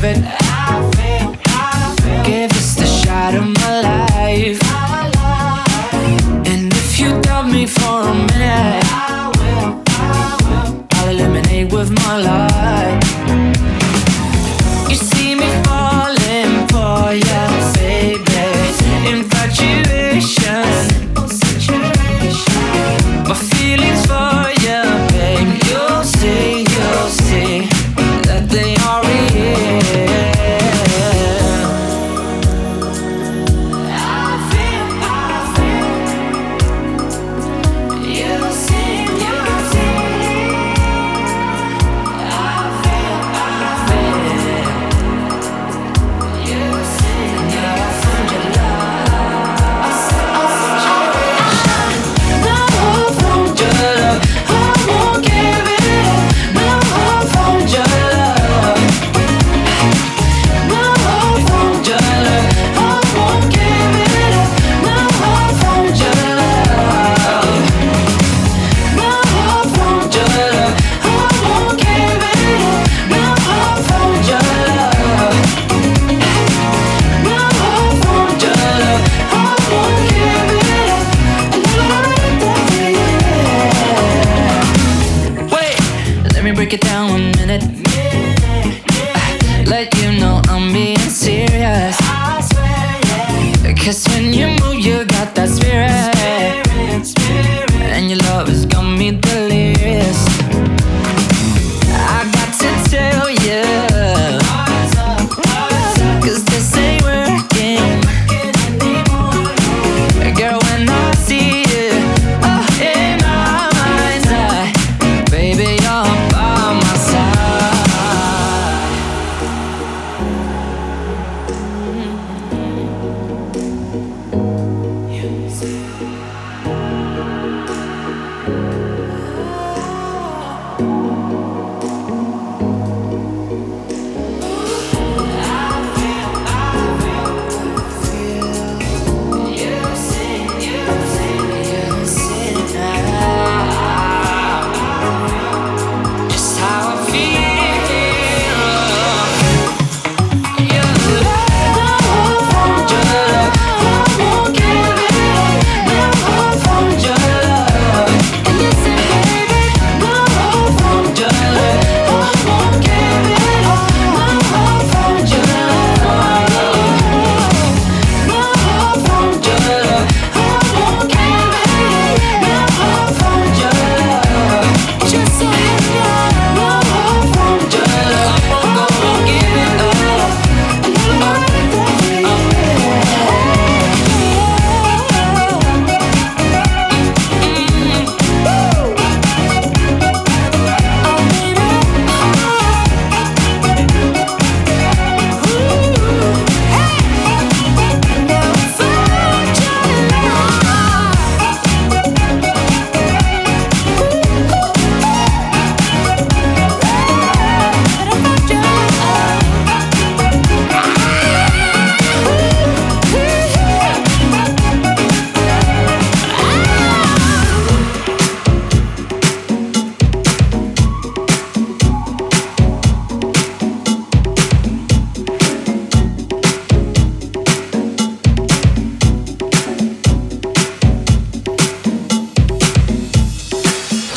it. Give this the shot of my life. And if you doubt me for a minute, I'll eliminate with my life. You see me falling for ya, baby. Infatuation, my feelings for ya, babe. You'll see that they are real. Break it down 1 minute. Let you know I'm being serious. Cause when you move, you got that spirit. And your love has got me delirious.